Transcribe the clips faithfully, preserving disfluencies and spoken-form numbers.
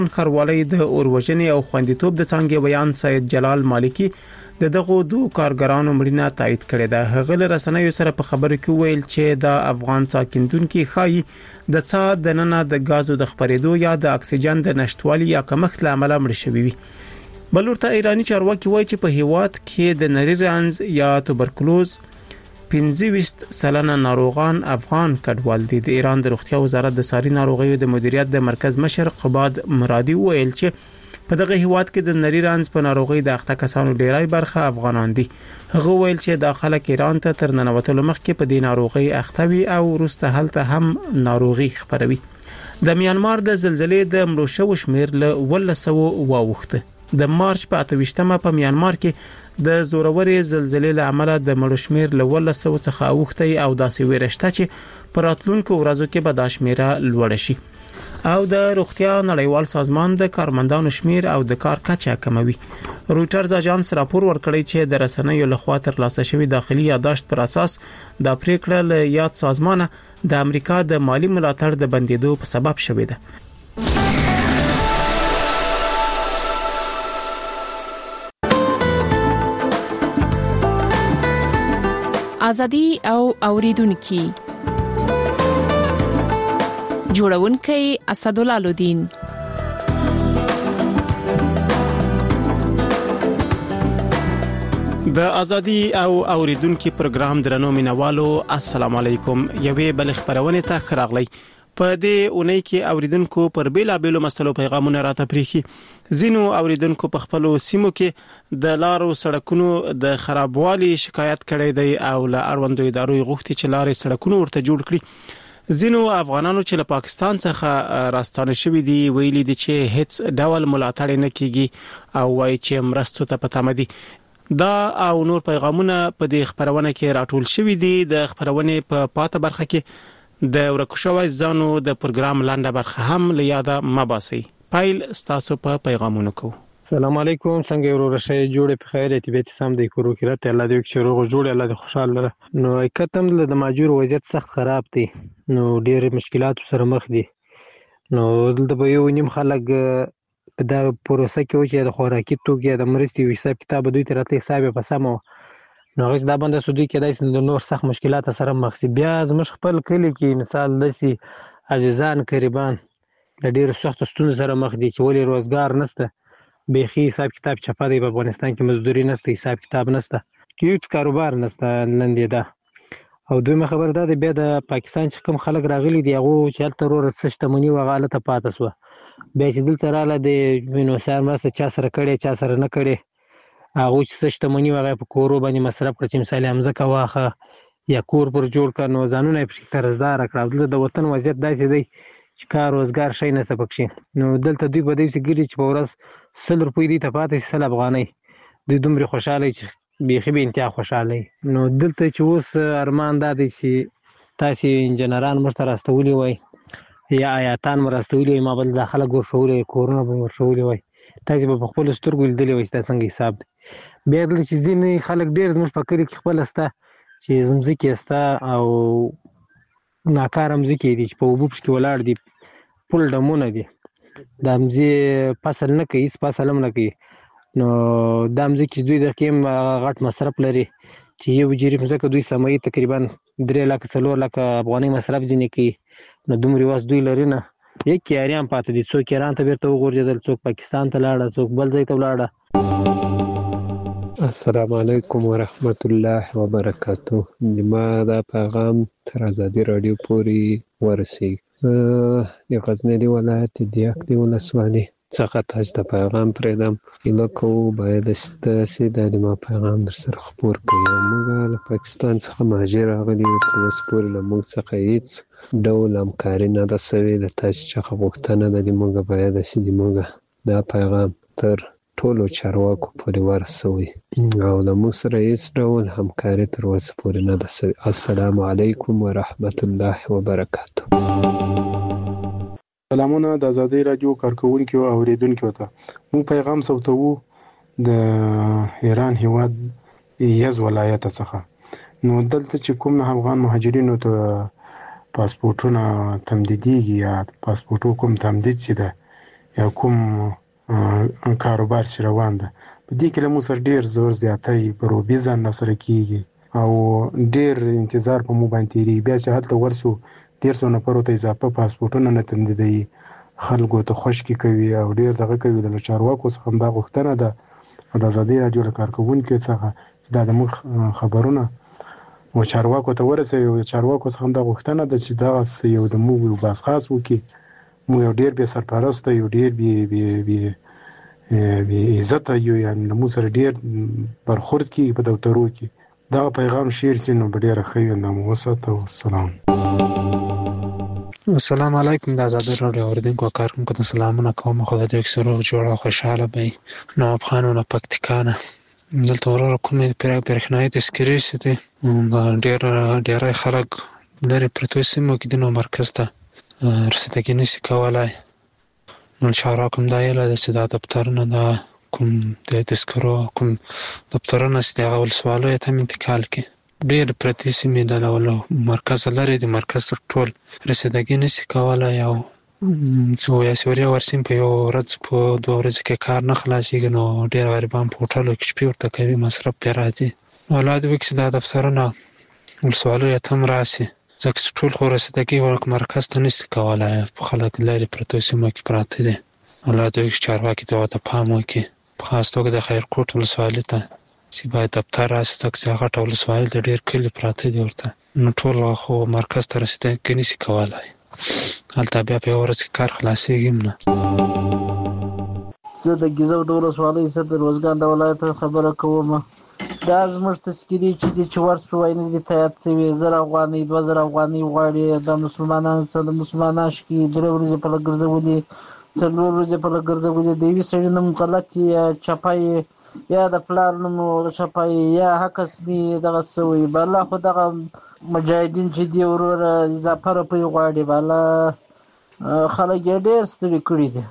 خروالي د اوروژنې او خوندیتوب د څنګه بیان سید جلال مالکی د دغه دوه کارګرانو مړینه تایید کړې ده. هغه له رسنیو سره په خبرو کې ویل چې د افغان ساکندونکو خایي د څا د نننه د غازو د خپرېدو یا د اکسیجن د نشټوالي یا کمښت له امله مړ شوی وي. بلورته ایرانی چارواکي وایي چې په هیواد کې د نری رنز یا توبرکلوز پنځه ویشت سلنه ناروغان افغان کډوال دي. د ایران د روغتیا وزارت د ساري ناروغیو د مدیریت د مرکز مشر قباد مرادي ویل چې په دغه هیواد کې د نری رنز په ناروغي د اخته کسانو ډیری برخه افغانان دي. هغه ویل چې د خلک ایران ته تر ننوتلو مخکې په دې ناروغي اخته وي او وروسته هلته هم ناروغي خپروي. د میانمار د زلزلې د مړو شوو شمیر له ولسو واوښته. د مارچ په اته ویشتمه په میانمار کې د زورورې زلزلې له امله د مړو شمیر له ولسو څخه اوښته او داسې ورشته چې په راتلونکو ورځو کې به دا شمیره لوړ شي. او د روغتیا نړیوال سازمان د کارمندانو شمیر او د کار کچه کموي. رويټرز اژانس راپور ورکړی چې د رسنیو لخوا ترلاسه شوی داخلي یادداشت پر اساس د پریکړه له یاد سازمان د امریکا د مالی ملاتړ د بندیدو په سبب شوی ده. ازادي او اوریدونکو جوړونکی اسدالله لودین. د ازادي او اوریدونکو پروګرام درنو مینوالو السلام علیکم. یوې بل خبرونه ته خراغلی. په دې اونۍ کې اوریدونکو پر بیلا بیلو مسلو پیغامونه راته پریخي. زینو اوریدونکو په خپل سیمو کې د لارو سړکونو د خرابوالي شکایت کړي دی او له اړوندو ادارو غوښتي چې لارې سړکونو ورته جوړ کړي. زینو افغانانو چې له پاکستان څخه راستانه شوی دي ویلي دي چې هیڅ ډول ملاتړ نه کیږي او وايي چې مرستو ته پاتې دي. دا او نور پیغامونه په دې خبرونه کې راټول شوی دي. د خبرونه په پاته برخه کې د ورکوشوي ځانو د پروګرام لاندې برخه هم لیاده مباسي. پایل ستاسو په پیغامونو کو. السلام علیکم. څنګه ورور شي جوړه په خیر اتباعي سم د کورو کې راته الله دې چې روغ جوړ الله دې خوشاله. نو کتم د ماجور وضعیت سخت خراب دي. نو ډېر مشکلات سره مخ دي. نو دلته به یو نیم خلک په دا پروسه کې چې د خوراکي توکو د مرستې حساب کتاب دوی ته راته حساب په سمو نو غوښ دا باندې سودی کې د نور سخت مشکلات سره مخ دي. بیا زموږ خپل کلی کې مثال دسي عزیزان قریبان د ډېر سخت ستونزو سره مخ دي چې ولې روزګار نشته. بيخي حساب کتاب چپه دی. په افغانستان کې مزدوري نشته، حساب کتاب نشته، هیڅ کاروبار نشته لندې ده. او دویمه خبر ده بیا د پاکستان چې کوم خلک راغلي دي هغه چې هلته ورور څه شتمني وغاله ته پاتې سو. بیا چې دلته رااله د وینو سر مسته چا سره کړي چا سره نه کړي هغه چې څه شتمني وغه په کورو باندې مصرف کړي چې مثال همزه کا واخه یا کور پر جوړ کړي نو ځانونه په طرزدار کړه. د وطن وضعیت داسې دی چې کار روزګار شي نه سپکشي. نو دلته دوی په دې سګری چې په ورځ سل روپۍ دي ته پاتې سل افغانۍ دوی دومره خوشاله چې بيخي به انتها خوشاله. نو دلته چې اوس ارمان دا دی چې تاسو انجنيران مرته راستولي وای یا آیاتان مرستولي ما بل داخله ګور شوړې کورونه به ورشولي وای تاسو په خپل سترګو لیدلې وای تاسو څنګه حساب دی. بیا د چې ځینې خلک ډېر زموږ په کلی کې خپل استه چې زمزکې استه او ناکارم ځکه دي چې په وبوب کې ولاړ دي پول ډمونه دي د امزي فصل نه کوي فصل هم نه کوي. نو د امزي کې دوی د کېم غټ مصرف لري چې یو جری مزه دوی سمای تقریبا درې لک څلور لک افغاني مصرف ځنې کوي. نو دومره واس دوی لري نه یک کیاریان پاتې دي. څوک ایران ته بیرته وګورځدل څوک پاکستان ته لاړ څوک بل ځای ته ولاړ. السلام علیکم ورحمت الله وبرکاتو. ما دا پیغام تر ازادي رادیو پورې ورسي. د غزنی ولایت د یکدی ولسوالۍ څخه تاسو ته پیغام پرېدم. هیله کوو باید ستاسې د ما پیغام در سره خپور کړئ. موږ له پاکستان څخه مهاجر راغلي یو. تر اوسه پورې له موږ څخه هېڅ ډول همکاري نه ده سوې. د تاسو څخه غوښتنه ده د موږ باید چې د موږ دا پیغام تر ټولو چارواکو پورې ورسوي او له موږ سره هېڅ ډول همکاري تر اوسه پورې نه ده سوې. السلام علیکم ورحمت الله وبرکاتو. سلامونه د ازادي رادیو کارکونکو او اوریدونکو ته. مو پیغام سوتو د ایران هیواد یز ولایت څخه. نو دلته چې کوم افغان مهاجرینو ته پاسپورتونه تمدیدیږي یا پاسپورتو کوم تمدید شي ده یا کوم کاروبار چې روان ده په دې کې له موږ سره ډېر زور زیاتی په روبي ځان سره کېږي او ډېر انتظار په مو باندې تېرېږي. بیا چې هلته ورسو دېرسو نفرو ته اضافه پاسپورټونه نه تمدیدوي، خلکو ته خوشکې کوي او ډېر دغه کوي. د چارواکو څخه همدا غوښتنه ده د ازادي راډیو له کارکوونکو څخه چې دا د موږ خبرونه و چارواکو ته ورسوي او چارواکو څخه همدا غوښتنه ده چې دغسې یو د موږ یو بازخواست وکړي. موږ یو ډېر بې سرپرسته یو ډېر بې بې بې بې عزته یو، یعنې له موږ سره ډېر برخورد کېږي په دفترو کې. دغه پیغام شیر سي نو به ډېره ښه وي. نو وساته. والسلام. السلام علیکم. د ازادي راډیو اوریدونکو او کارکونکو ته سلامونه کوم. خدای دې اکثر روغ جوړ او خوشحاله وي. نو افغانو نه پکتیکا نه دلته وراره کومې برېښنایي تذکرې چې دي ډېر ډېری خلک لرې پرتو سیمو کې دي نو مرکز ته رسیدګي نشي کولی. نو چارواکو همدا ویلي ده چې دا دفترونه دا کوم د تذکرو کوم دفترونه چې دي هغه ولسوالیو ته هم انتقال کړي. ډېر پرتې سیمې د له مرکزه لرې دي، مرکز ته ټول رسیدګي نشي کولی. او څو یا سوریا ورسیم په یو ورځ په دوه ورځو کې کار نه خلاصېږي نو ډېر غریبان په هوټلو کې شپې ورته کوي، مصرف پرې راځي. الله دې وکړي چې دا دفترونه ولسوالیو ته هم راشي، ځکه چې ټول خو رسیدګي مرکز ته نشي کولی، خلک لرې پرتو سیمو کې پراته دي. الله دې وکړي چارواکي دې ورته پام وکړي، په خاص توګه د خیرکوټ ولسوالۍ ته چې باید دفتر راشي، ځکه چې هغه غټه ولسوالۍ ده، ډېر کلي پراته دي ورته، نو ټول خو مرکز ته رسیدګي نشي کولی. هلته بیا په یوه ورځ کې کار خلاصېږي هم نه. زه د ګیزو د ولسوالۍ څخه د روزګان د ولایت خبره کوم. دا زموږ تذکرې چې دي چې ورسو وینې دي تایید شوي، زر افغانۍ دوه زره افغانۍ غواړي. د مسلمانانو څخه د مسلمانان شکي درې ورځې په لږ ګرځولي، څلور ورځې په لږ ګرځولي. د یوې سړي نوم غلط یا چپه یا د پلار نوم چپه یا حقس دي دغه څه وي. بالا خو دغه مجاهدین چې دي وروره اضافه روپۍ غواړي، بالا خلک یې ډېر ستړي کړي دي.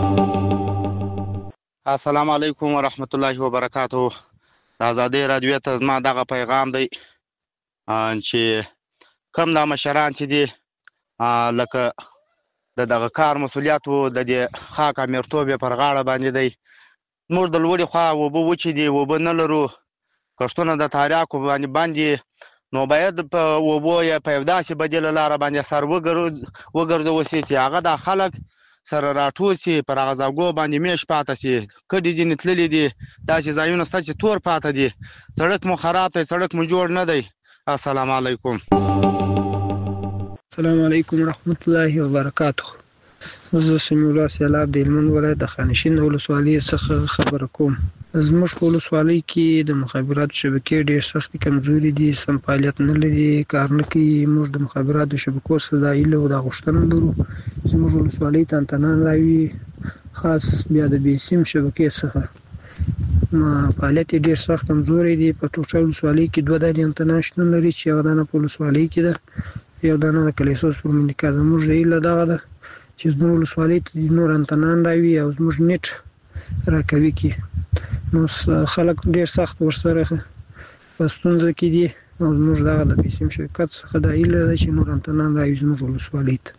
السلام علیکم ورحمت الله وبرکاتو. د ازادۍ راډیو ته زما دغه پیغام دی چې کم دا مشران چې دي لکه د دغه کار مسؤلیت و د دې خاک امیرتوب یې پر غاړه باندې دی. موږ د لوړې خوا اوبه وچې دي، اوبه نه لرو، کښتونه د تاریاکو باندې باندې نو باید په اوبو یا په یو داسې بدیله لاره باندې سر وګرځول شي چې هغه دا خلک سره راټول شي، پر هغه ځایګو باندې میش پاته شي. کډې ځینې تللي دي، داسې ځایونه شته چې تور پاته دي. سړک مو خراب دی، سړک مو جوړ نه دی. السلام علیکم. السلام علیکم ورحمت الله وبرکاتو. زه سمیع الله سیلاب د هلمند ولایت د خانشین ولسوالۍ څخه خبره کوم. زموږ په ولسوالۍ کې د مخابراتو شبکې ډېر سختې کمزوري دي، سم فعالیت نه لري، کار نه کوي. موږ د مخابراتو شبکو څخه دا هیله او دا غوښتنه لرو چې زموږ ولسوالۍ ته انتنان راوي، خاص بیا د بې سیم شبکې څخه فعالیت یې ډېر سخت کمزوری دی. په ټوټه ولسوالۍ کې دوه دانې انتنا شتون لري چې یوه دانه په ولسوالۍ کې ده، یو دانه د کلیسوس په منډیکا ده. زموږ هیله دغه ده چې زموږ ولسوالۍ ته نور انتنان راوي او زموږ نیټ راکوي کې. نو خلک ډېر سخت ورسره په ستونزه کې دي او زموږ دغه د پیسیم شرکت څخه دا هیله ده چې نور انتنان راوي زموږ ولسوالۍ ته.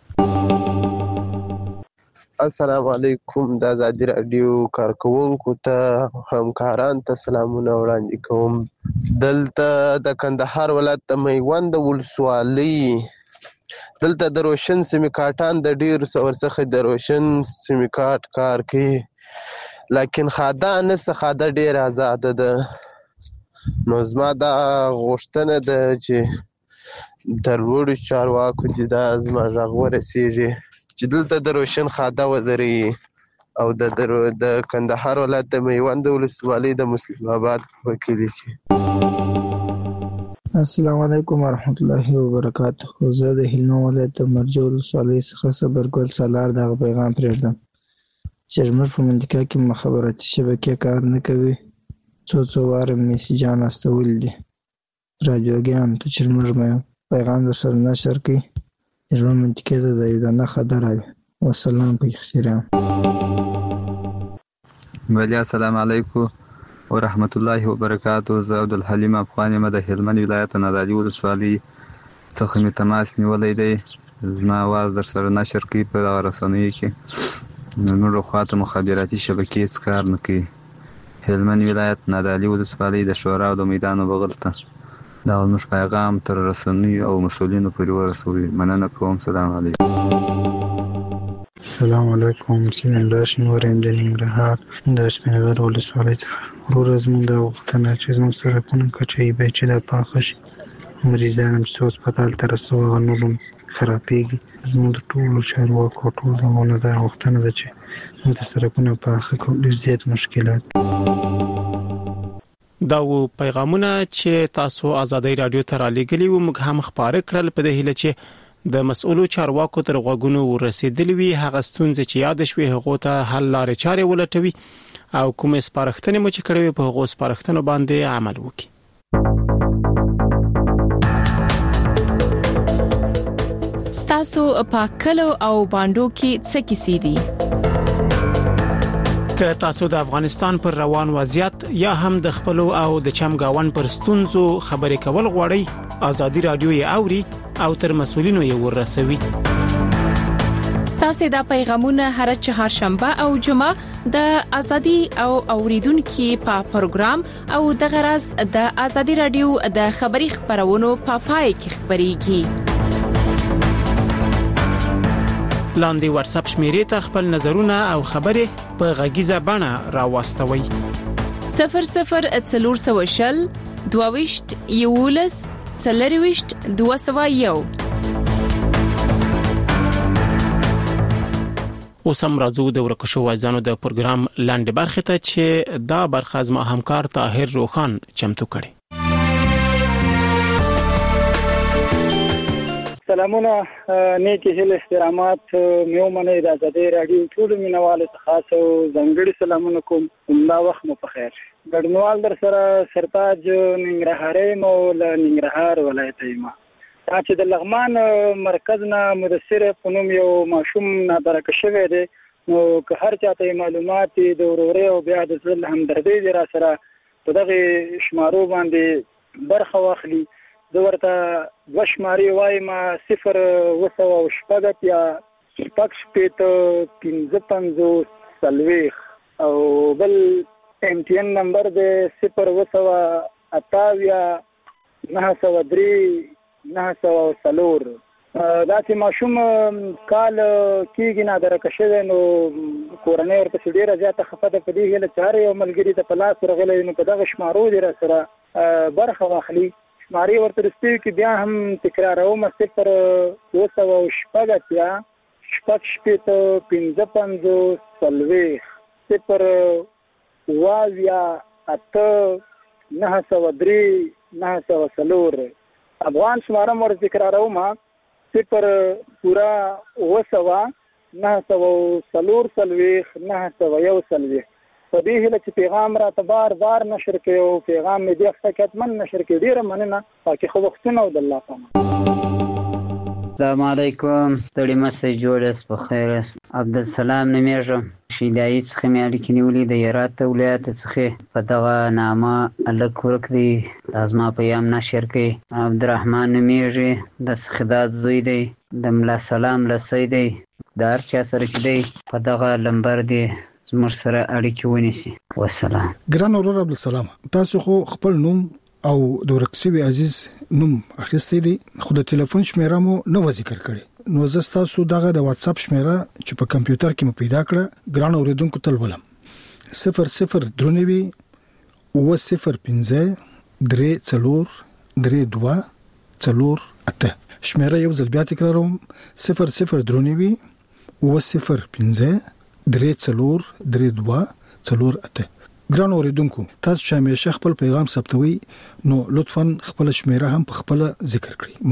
السلام علیکم. د ازادي راډیو کارکوونکو ته همکاران ته سلامونه وړاندې کوم. دلته د کندهار ولایت د میوند ولسوالۍ دلته د روشن سیمکاټان د ډېرو څخه د روشن سیمکاټ کار کوي، لیکن خاده نسته، خاده ډېره آزاده ده. نو زما دا غوښتنه ده چې د لوړو چارواکو چې دا زما غږ ورسېږي چې دلته د روشن خاده ودرېږي او د د کندهار ولایت د میوند ولسوالۍ د مسلم آباد په کلي کې. السلام علیکم ورحمت الله وبرکاتو. زه د هلمند ولایت د مرجو ولسوالۍ څخه صبرګل سالار دغه پیغام پرېږدم چې زموږ په منطقه کې مخابراتي شبکې کار نه کوي. څو څو واره میسیجان استولي دي راډیوګانو ته چې زموږ پیغام درسره نشر کړي، زموږ منطقې ته د یو دانه خبر راوي. والسلام په احترام. بله السلام علیکم ورحمت الله وبرکاتو. زه عبدالحلیم افغان یم د هلمند ولایت نادعلي ولسوالۍ څخه مې تماس نیولی دی. زما اواز در سره نشر کوي په دغه رسنیو کې. نو نورو خواته مخابراتي شبکې هېڅ کار نه کوي. هلمند ولایت نادعلي ولسوالۍ د شورا او د میدان بغل ته دا زموږ پیغام تر رسنیو او مسؤلینو پورې ورسوي. مننه کوم. سلام علیکم. السلام علیکم. سیدن راشن وریم د ننګرهار د شپنغر ولسوالۍ څخه. ورور زموږ د غوښتنه چې زموږ سرکونه کچوي باید چې دا پاخه شي. مریضان هم چې هسپتال ته رسوه هغه نور هم خرابېږي. زموږ د ټولو چارواکو ټول دغونه دا غوښتنه ده چې موږ د سرکونه پاخه کړو. ډېر زیات مشکلات دا و پیغامونه چې تاسو آزادۍ رادیو ته را لېږلي وو. موږ هم خبره کړل په دې هیله چې د مسؤلو چارواکو تر غوږونو ورسېدلې وي. هغه ستونزې چې یاد شوي هغه ته حل لارې چارې ولټوي او کومې سپارښتنې مو چې کړې په هغو سپارښتنو باندې عمل وکړي. ستاسو په کلو او باندو کې څه کیسې دي؟ که تاسو د افغانستان پر روان وضعیت یا هم د خپل او د چمګاون پر ستونزو خبرې کول غواړئ، آزادي رادیو یې اوري او تر مسؤلینو یې ورسوي. ستاسو د پیغامونه هر چهارشنبه او جمعه د آزادي او اوریدونکو په پروګرام او د غرض د آزادي رادیو د خبري خبرونو په پای کې خبريږي. لاندې واتس اپ شمیرې ته خپل نظرونه او خبرې په غږیزه بڼه راوستوي. صفر صفر څلور سوه شل دوهويشت یولس څلرويشت دوه سوه یو. اوس هم راځو د ورکشو وایزانو د پروګرام لاندې برخه ته چې دا برخه زما همکار طاهر روخان چمتو کړي. سلامونه، نیکی هیله احترامات میو منی د آزادۍ رادیو ټول مینوالو ته خاص او ځانګړي سلامونه کوم. دا وخت مو په خیر. ګډنوال در سره سرتاج ننګرهاري مو له ننګرهار ولایت یم. دا چې د لغمان مرکز نه مدثر په نوم یو ماشوم نادرکه شوی دی، نو که هر چاته معلومات د وروري او بیا د زړه همدردي دی را سره په دغه شمارو باندې برخه واخلي. زه ورته دوه شمارې وایم، صفر اوه سوه شپږ یا شپږ شپېته پنځه پنځوس څلوېښت او بل ایم ټي ان نمبر دی صفر اوه سوه اته اویا نهه سوه درې نهه سوه څلور. دا چې ماشوم کال کېږي نادرکه شوی، نو کورنۍ ورپسې ډېره زیاته خفه ده. په دې هیله چې هر یو ملګري ته په لاس ورغلی نو په دغه شمارو دې را سره برخه واخلي. شمارې ورته رسېږي کې بیا هم تکراروم، صفر اوه سوه شپږ اتیا شپږ شپېته پنځه پنځوس څلوېښت صفر اوه اویا اته نهه سوه درې نهه سوه څلور. افغان شماره مو ورته تکراروم، صفر پوره اوه سوه نهه سوه څلور څلوېښت نهه سوه یو څلوېښت. په دې هیله چې پیغام را ته بار بار نشر کړي او پیغام مې دې حقیقتمن نشر کړي. ډېره مننه. پاکي خو وختونه او د الله پامان. السلام علیکم. ستړي مسئ جوړس په خیر. عبدالسلام نومېږم، شیدایي څخه مې اړیکې نیولې د هرات ولایت څخه. په دغه نامه هلک ورک دی، دا زما پیغام نشر کړي. عبدالرحمن نومېږي، د سخداد زوی دی، د ملا سلام لسی دی. د هر چا سره چې دی په دغه لمبر دی زموږ سره اړیکې ونیسي. والسلام. ګران اورور عبدالسلام، تاسو خو خپل نوم او د ورکسوي عزیز نوم اخیستی دی، خو د ټلیفون شمیره مو نو ذکر کړي. نو زه تاسو دغه د واتس اپ شمیره چې په کمپیوټر کې مو پیدا کړه ګران اوریدونکو تل ولم صفر صفر درنوي اوه صفر پنځه درې څلور درې دوه څلور اته. شمیره یو ځل بیا تکراروم، صفر صفر درنوي اوه صفر پنځه درې څلور درې دوه څلور اته. ګران اوریدونکو، تاسو چې همیشه خپل پیغام ثبتوي نو لطفاً خپل شمیره هم په خپل ذکر کړئ.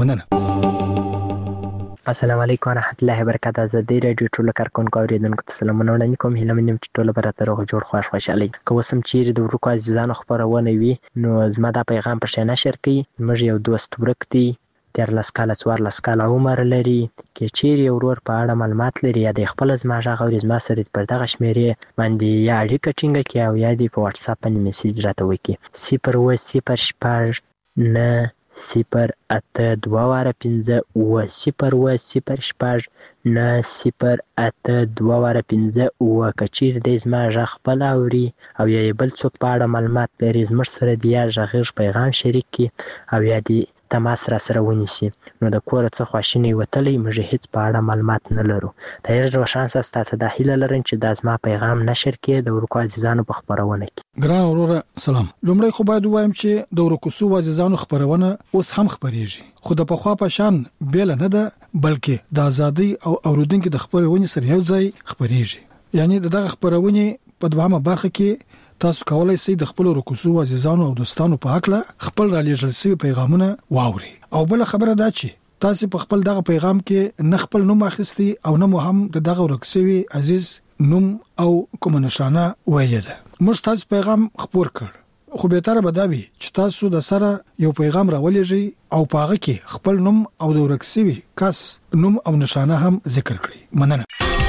مننه. السلام علیکم ورحمت الله وبرکاته. آزادۍ رادیو ټول کارکونکو اوریدونکو ته سلامونه وړاندې کوم. هیله منم چې ټول به راته روغ جوړ خوښ خوشحالي. که اوس هم چیرې د ورکو عزیزانو خپرونه وي نو زما دا پیغام په شان نشر کړئ. موږ یو دوست ورک دی، دیارلس کاله څوارلس کاله عمر لري. که چیرې ورور په اړه معلومات لري یا د خپل زما غږ اوري، زما سره پر دغه شمیرې باندې یا اړیکه ټینګه کړي او یا دې په واتس اپ باندې میسج راته وکړي. صفر اوه صفر شپږ نه صفر اته دوه واره پنځه اووه صفر اووه صفر شپږ نه صفر اته دوه واره پنځه اووه. که چیرې دی زما غږ خپل اوري او یا یې بل څوک په اړه معلومات لري زموږ سره د یا غږیز پیغام شریک کړي او یا د تماس را سره ونیسي. نو د کوره څه خواشینی وتلی موږ هیڅ په اړه معلومات نه لرو. طاهر روشن صاحب تاسو د هیله لرئ چې دا زما پیغام نشر کړي د ورکو عزیزانو په خبرونه کې. ګران وروره سلام. لومړی خو باید وایم چې د ورکو سو عزیزانو خبرونه اوس هم خبرېږي خو د پخوا په شان بیل نه ده بلکې د ازادي او اوریدونکو د خبرونه سره یو ځای خبرېږي. یعنی دغه خبرونه په دوامه برخه کې تاسو کولای شئ د خپل رکوسو عزیزانو او دوستانو په حق له خپل را لېږل شوی پیغامونه واوري. او بل خبره دا چې تاسو په خپل دغه پیغام کې نه خپل نوم اخیستي او نه مو هم د دغه رکوسوي عزیز نوم او کوم نشانه ویل ده. موږ تاسو پیغام خبر کړ خو به تر بداوي چې تاسو د سره یو پیغام راولېږئ او پاغه کې خپل نوم او د رکوسوي کس نوم او نشانه هم ذکر کړئ. مننه.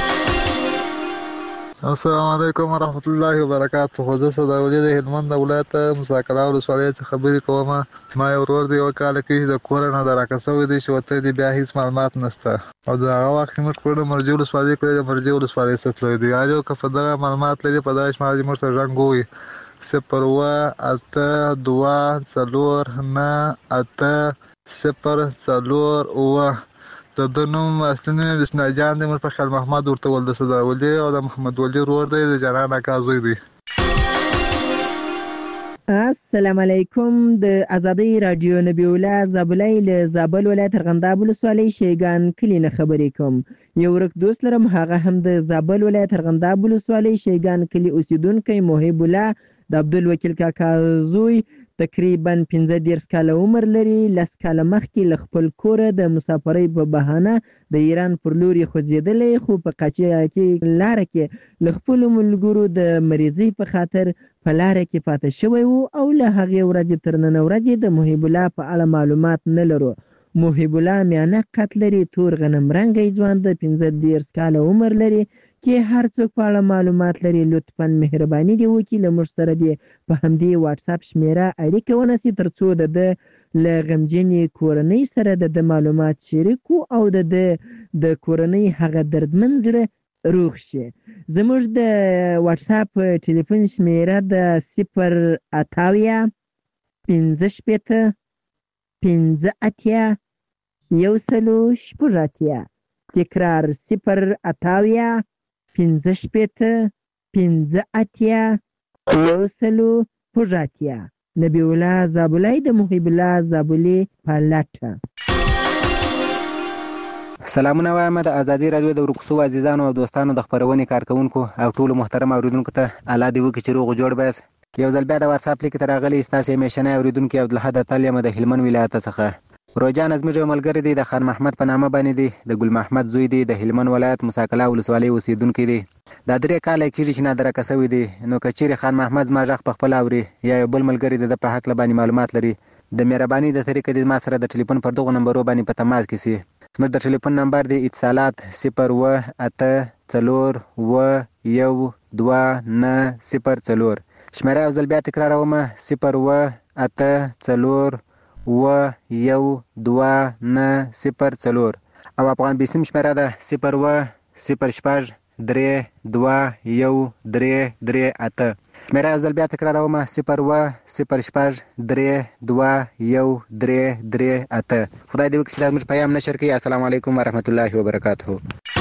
السلام علیکم ورحمت الله وبرکاته. خو زه صداولي د هلمند ولایت مساکلا ولسوالۍ څخه خبرې کوم. ما یو ورور دی وکاله کې د کور نه دراکسوي دي چې وته دی بیا هیڅ معلومات نشته او دا هغه وخت موږ کړو مرجو ولسوالۍ کړو د مرجو ولسوالۍ څخه دی یو کفه دا معلومات لري په داش ما دې مرسته رنګوي صفر و اته دوه څلور نه اته صفر څلور و. د دنوم اصلي بسم الله جان د مرفخ محمد ورته ول د صداولي او د محمد ولی ورور دی د جنان اکازوی دی. السلام علیکم. د ازادي رادیو نبی الله زابلای له زابل ولایت ارغنداب ولسوالۍ شیګان کلی نه خبرې کوم. یو ورک دوست لرم هغه هم د زابل ولایت ارغنداب ولسوالۍ شیګان کلی اوسیدونکو محب الله د عبدالوکیل کاکا زوی تقریبا پنځه دیرش کاله عمر لري. لس کاله مخکې له خپل کوره د مسافرۍ په بهانه د ایران پر لوري خوځېدلی خو په قاچاق کې لاره کې له خپلو ملګرو د مریضۍ په خاطر په لاره کې پاتې شوی و او له هغې ورځې تر نن ورځې د محب الله په اړه معلومات نه لرو. محب الله میانه قد لري، تور غنم رنګی ځوان د پنځه دیرش کاله عمر لري. کې هر څوک په اړه معلومات لري لطفا مهرباني دی وکړي له موږ سره دی په همدې واتس اپ شمیره اړیکه ونیسي تر څو د د له غمجنې کورنۍ سره د معلومات شریکو او د د کورنۍ هغه دردمن زړه روغ شي. زموږ د واتس اپ ټلیفون شمیره د صفر اتاویا پنځه شپېته پنځه اتیا یو سلو شپږ اتیا. تکرار صفر اتاویا پنځه شپېته پنځه اتیا یو سلو شپږ اتیا. نبی الله زابلای د محب الله زابلی په لټه. سلامونه وایم د ازادي رادیو د ورکوسو عزیزانو او دوستانو د خبرونې کارکونکو او ټولو محترم اوریدونکو ته الله دې وکړي چې روغ جوړ بس. یو ځل بیا د واتس اپ لیک ته راغلی ستاسو همیشنی اوریدونکو عبدالحد اتل یم د هلمند ولایت څخه. روجان زموږ یو ملګری دی د خان محمد په نامه باندې دی د ګل محمد زوی دی د هلمند ولایت مساکلا ولسوالۍ اوسیدونکی دی. دا درې کاله کېږي چې نادرکه شوی دی. نو که چیرې خان محمد زما غږ په خپل اوري یا یو بل ملګری د په حق باندې معلومات لري د مهرباني د طریقې د ما سره د ټلیفون پر دغه نمبرو باندې په تماس کې سي. زموږ د ټلیفون نمبر دی اتصالات صفر و اته څلور و یو دوه نه صفر څلور. شمیره یو ځل بیا تکراروم صفر و اته څلور و یو دوه نه صفر څلور او افغان بیسیم شمیره ده صفر و صفر شپږ درې دوه یو درې درې اته. شمیره یو ځل بیا تکراروم صفر و صفر شپږ درې دوه یو درې درې اته. خدای دې وکړي چې زموږ پیغام نشر کړي. السلام علیکم ورحمت الله وبرکاته.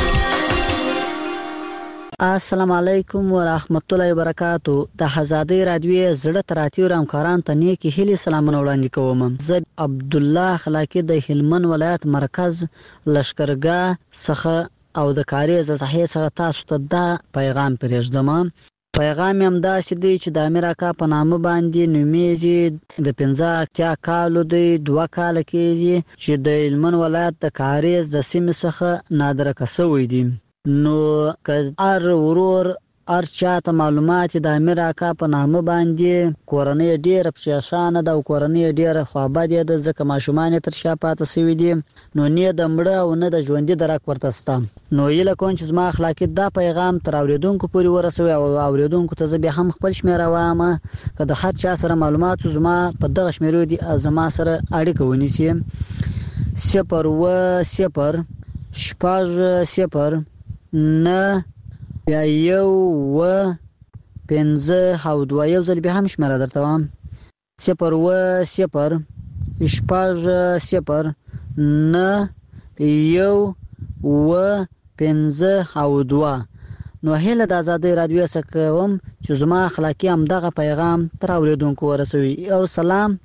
السلام علیکم ورحمت الله وبرکاتو. د ازادي رادیو زړه تراتیو همکاران ته نیکی هیلې سلامونه وړاندې کوم. زه عبد الله خلاقی د هلمند ولایت مرکز لشکرګاه څخه او د کاریز صحیح څخه تاسو ته دا پیغام پرېږدم. پیغام هم داسې دی چې د امیر اکا په نامه باندې نومیږي د پنځه اتیا کالو دی دوه کاله کېږي چې د هلمند ولایت د کاریز د سیمې څخه نادرکه شوی دی. نو که هر ورور هر چاته معلومات د امیر اکا په نامه باندې کورنۍ ډیره پریشانه ده او کورنۍ ډیره خوابدې ده ځکه ماشومان تر شا پاتې شوي دي نو نه د مړه او نه د ژوندي درک ورته شته نو هیله کوم چې زما اخلاقي دا پیغام تر اوریدونکو پورې ورسوي او اوریدونکو ته زه بیا هم خپل شمیره وایم که د هر چا سره معلومات زما په دغه شمیرو دي زما سره اړیکه ونیسي صفر اووه صفر شپږ صفر نه بیا یو اووه پنځه او دوه یو ځل بیا هم شمیره درته وایم صفر اووه صفر شپږ صفر نه یو اووه پنځه او دوه نو هیله د ازادۍ راډیو څخه کوم چې زما اخلاقي همدغه پیغام تر اوریدونکو ورسوي او سلام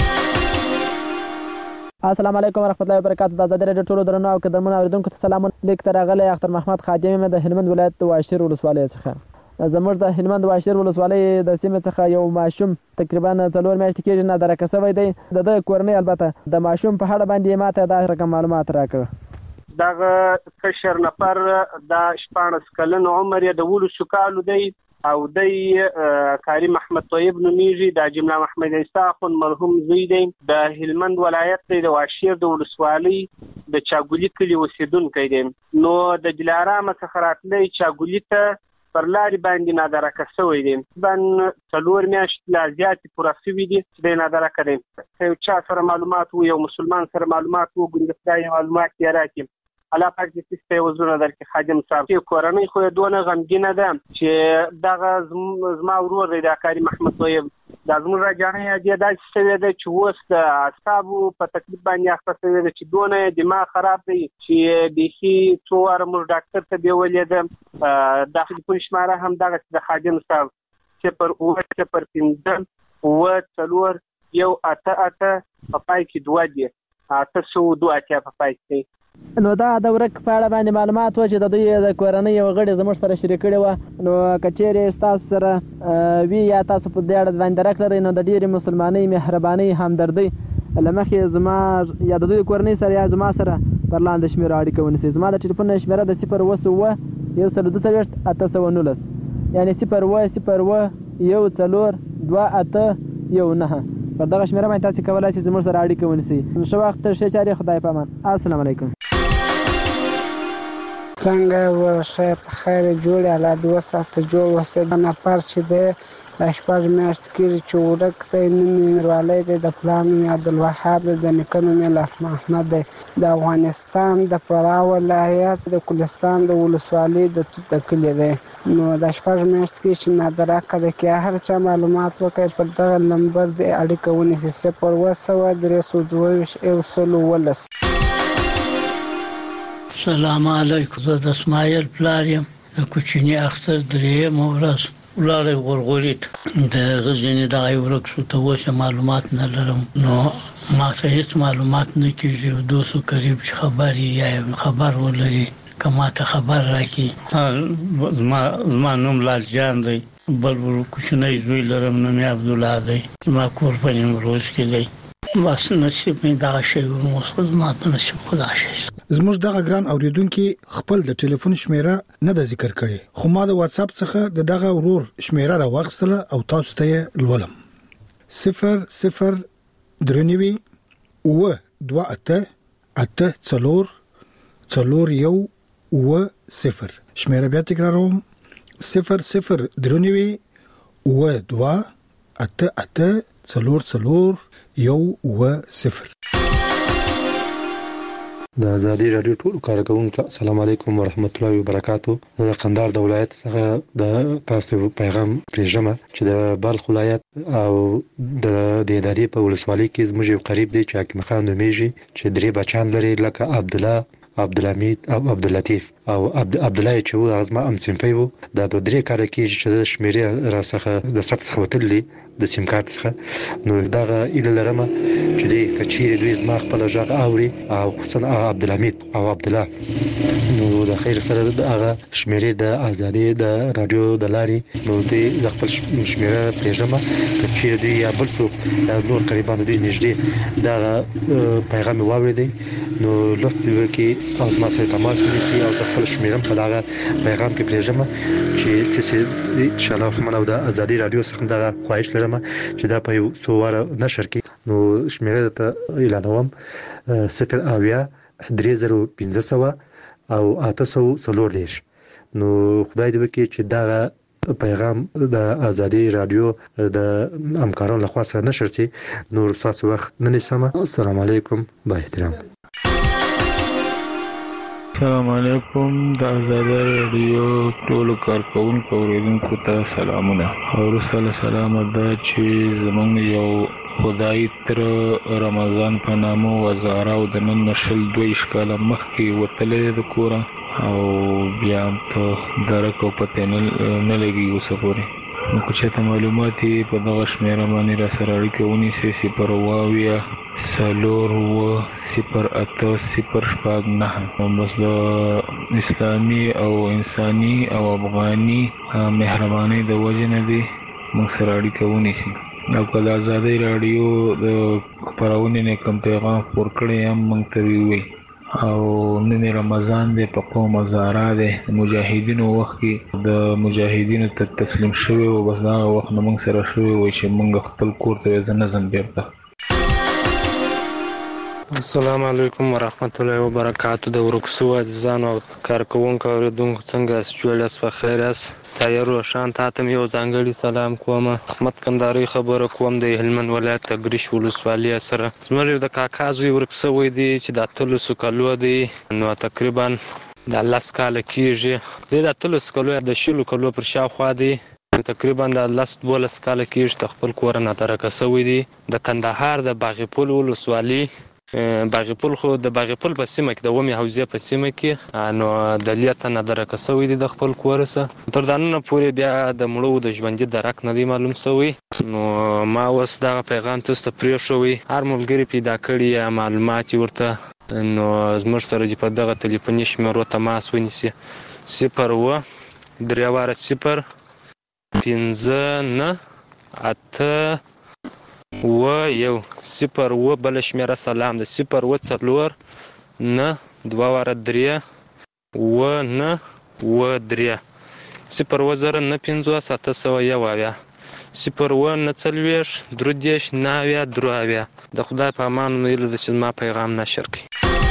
السلام علیکم ورحمت الله وبرکاتہ د ازادۍ راډیو ټولو درنو او قدرمنو اوریدونکو ته سلام لیک تر غلې اختر محمد خادم د هلمند ولایت واشیر ولسوالۍ څخه زموږ د هلمند واشیر ولسوالۍ د سیمې څخه یو ماشوم تقریبا څلور میاشتې کېږي نه درک شوی دی د کورنۍ البته د ماشوم په اړه باندې ماته دا رقم معلومات راکړه دغه کشر نفر د شپاړس کلن عمر یې د ولسو کالو دی او دی کاری محمد طیب نومیږي د جمله محمد عیسی خون مرحوم زوی دی د هلمند ولایت دی د واشیر د ولسوالۍ د چاګولی کلی اوسیدونکی دی نو د دلارام څخه راتلی چاګولی ته پر لارې باندې نادرکه شوی دی بن څلور میاشتې لا زیاتې پوره شوي دي چې دی نادرکه دی که یو چا سره معلومات و یو مسلمان سره معلومات وګوري د خدای معلومات یې راکړي الله پاک دې سسته وزونه درکې خادم صاحب چې کورنۍ خو دونه غمګینه ده چې دغه زما ورور دی د کاری محمد طیب دا زموږ راجانه یې داسې شوې ده چې اوس د اعصابو په تکلیف باندې اخته شوې ده چې دونه دماغ خراب دی چې بیخي څو واره موږ ډاکټر ته بیولې ده د ټلیفون شماره هم دغه د خادم صاحب صفر اووه صفر پنځه اووه څلور یو اته اته په پای کې دوه دي اته سوه دوه اتیا په پای کې نو دا د ورک په اړه باندې معلومات و چې د دوی د کورنۍ یو غړي زموږ سره شریک کړي و نو کچېرې تاسو سره وی یا تاسو په دې اړه باندې درک لرئ نو د ډېرې مسلمانۍ مهرباني همدردي لمخې زما یا د دوی کورنۍ سره یا زما سره پر لاندې شمیره اړیکه ونیسئ زما د ټلیفون شمیره د صفر اووه اووه یو سل دوه څلوېښت اته سوه نولس یعنی صفر اووه صفر اووه یو څلور دوه اته یو نهه پر دغه شمیره باندې تاسو کولای شئ زموږ سره اړیکه ونیسئ ښه وخت ښه چارې خدای په امان السلام علیکم څنګه ورشه په خیر جوړ الله دې وساته جوړ وسه د نفر چې دی د شپږ میاشتې کېږي چې ورک دی نوم یې میروالی دی د پلار نوم یې عبدالوهاب دی د نیکه نوم یې لطف محمد دی د افغانستان د فراه ولایت د کلستان د ولسوالۍ د توت د کلي دی نو د شپږ میاشتې کېږي چې نادرکه دی که هر چا معلومات وکړي پر دغه نمبر دی اړیکه ونیسي صفر اووه سوه درې سوه دوه ویشت یو سل اوولس السلام علیکم زه د اسماعیل پلار یم د کوچني اختر درېیمه ورځ ولاړی غورغوري ته د هغه ځینې دغه ورک شو ته اوس معلومات نه لرم نو ما څه هېڅ معلومات نه کېږي یو دوست قریب چې خبر یې یا خبر ولري که ما ته خبر راکړي زما زما نوم لال جان دی بل کوچنی زوی لرم نوم یې عبدالله دی زما کور په نیمروز کې دی بس نصیب مې دغه شی ورموسه زما په نصیب خدا شي زموږ دغه ګران اوریدونکو خپل د ټلیفون شمیره نه د ذکر کړي خو ما د واتس اپ څخه د دغه ورور شمیره راوغستله او تاسو ته لولم صفر صفر درنوي و دوه اته اته څلور څلور یو و صفر شمیره بیا تکراروم صفر صفر درنوي و دوه اته اته څلور څلور یو و صفر د ازادي رادیو ټول کارکونکو السلام علیکم ورحمت الله وبرکاتو د قندهار د ولایت څخه د تاسو پیغام پېژنم چې د بلخ ولایت او د دیداري په ولسوالۍ کې زموږ قریب دی چې حکیم خان نومیږي چې درې بچان لري لکه عبد الله عبدالحمید او عبداللطیف او عبد الله چې و ازما ام سیمپي وو د درې کار کې چې د شمیرې را څخه د سات څخه وتلې د سیم کارت څخه نو دغه اله لرمه چې د کچېری دوی زما خپل ژغ اوري او خصوصا عبدالحمید او عبد الله نو د خیر سره دغه شمیرې د ازادي د رادیو د لاري نو د خپل شمیره پېژنم کچېری دوی یا بل څوک نور قریبانو دوی نږدې دغه پیغام واوریدي نو لوست وکي او ما سره تماس ونیسي او زه خپل شمیرم په دغه پیغام کې پرېږدم چې چې ان شاء الله منو د ازادي رادیو څخه دغه خواهش لرم چې دا په یو څو واره نشر کې نو شمیره ته اعلانوم صفر اویا درې زره پنځه سوه او اته سوه څلور دېرش. نو خدای دې وکړي چې دغه پیغام د ازادي رادیو د همکارانو لخوا سره نشر شي. نور تاسو وخت نه نیسم. السلام علیکم با احترام. السلام علیکم د ازادي رادیو ټول کارکونکو اوریدونکو ته سلامونه. او رسول سلام ده چې زمونږ یو خدای تر رمضان په نامو وزاره او د نن نشل دوه اشکاله مخکې وتلې د کورا او بیا ته درکو پته نه لګي وسپوري. نو که چېرته معلومات په دغه شمیره باندې را سره اړیکه ونیسئ صفر اوه اویا څلور اوه صفر اته صفر شپږ نهه. بس د اسلامي او انساني او افغاني مهربانۍ د وجې نه دی موږ سره اړیکه ونیسي. او که د ازادۍ راډیو د خپرونې نه کوم پیغام خپور کړی هم موږ ته ووایي. او نن رمضان دی په قوم هزاره دی مجاهدینو وخت کې د مجاهدینو ته تسلیم شوی او بس دا وخت نه موږ سره شوی وای چې موږ خپل کور ته ځنه نظم بیرته. السلام علیکم ورحمت الله وبرکاتہ. د ورکسو عزیزانو او کارکونکو اوریدونکو څنګه یاست؟ جوړ یاست؟ په خیر یاست؟ تایر روشان تاته مې یو ځانګړي سلام کوم. احمد کندهاري خبره کوم د هلمند ولایت تګریش ولسوالۍ سره. زموږ د کاکا زوی ورکسوی دی چې د اتلسو کالو دی. نو تقریبا د لس کاله کېږي. د اتلسو کالو د شلو کالو پر شاوخوا دی. تقریبا د لس دولس کاله کېږي د خپل کور نه درکه سوی دی. د کندهار د باغ پل ولسوالۍ باغ پل خو د باغ پل په سیمه کې د ومې حوزې په سیمه کې نو د لیته نه درکه سوی دی د خپل کور سره. تر دا نن پورې بیا د مړو د ژوندي درک نه دی معلوم سوی. نو ما اوس دغه پیغام تاسو ته پرېښوی. هر ملګري پیدا کړي یا معلومات ورته نو زموږ سره په دغه تلیفوني شمیرو تماس ونیسي. صفر اوه درې واره صفر پنځه نه اته اوه یو صفر اوه بله شمیره سلام ده صفر اوه څلور نه دوه واره درې اوه نه اوه درې صفر اوه زره نه پنځوس اته سوه یو اویا صفر اوه نه څلوېښت درې دېرش نه اویا درې اویا. د خدای په امان هیله ده چې زما پیغام نشر کړي.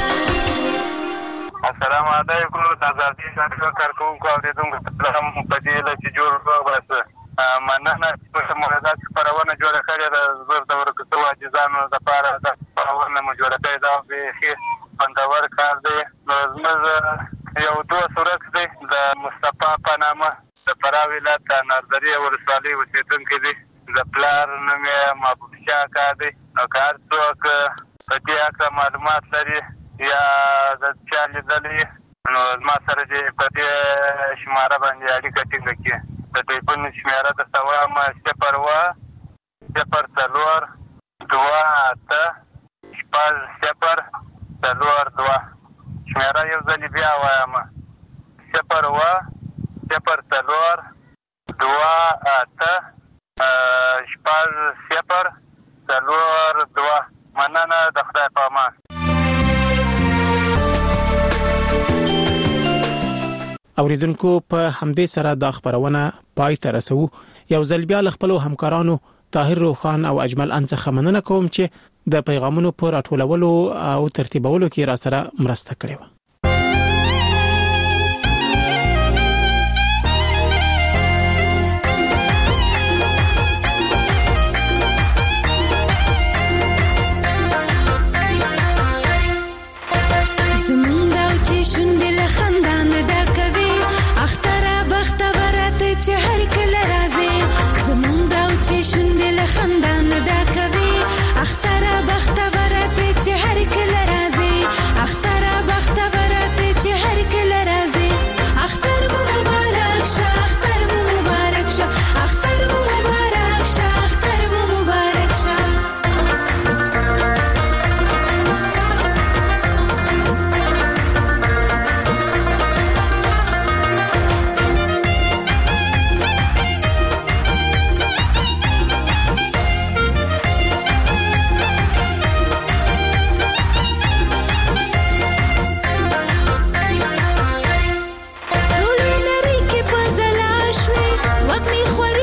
السلام علیکم د ازادي رادیو کارکونکو اوریدونکو سلام په دې هیله چې جوړ وباسه. مننه چې موږ دا خپرونه جوړه کړې ده. زه د ورکسو عاجزانو لپاره دا خپرونه مو جوړه کړې ده. بیخي خوندور کار دی. نو زموږ یو دوست ورک دی د مصطفی په نامه د فراه ولایت د نردرې ولسوالۍ اوسېدونکی دی. د پلار نوم یې محبوب شاه کار دی. نو که هر څوک په دې هکله معلومات لري یا د چا لیدلي نو زما سره دې په دې شماره باندې اړیکه ټینګه کړي. د ټلیفون شمیره درته وایم صفر اوه صفر څلور دوه اته شپږ صفر څلور دوه. شمیره یو ځلې بیا وایم صفر اوه صفر څلور دوه اته شپږ صفر څلور دوه. مننه د خدای په امان. اوریدونکو په همدې سره دا خبرونه پای ته رسو. یو ځل بیا ل خپل همکارانو طاهر روخان او اجمل ان څخه مننه کوم چې د پیغامونو پر راټولولو او ترتیبولو کې را سره مرسته کړې و. چې هر کله راځي زمونږ دا چې شونډې له خندا نه ډکوي. اختره بختوره چې هر کله راځي اختره بختوره وقت میخوای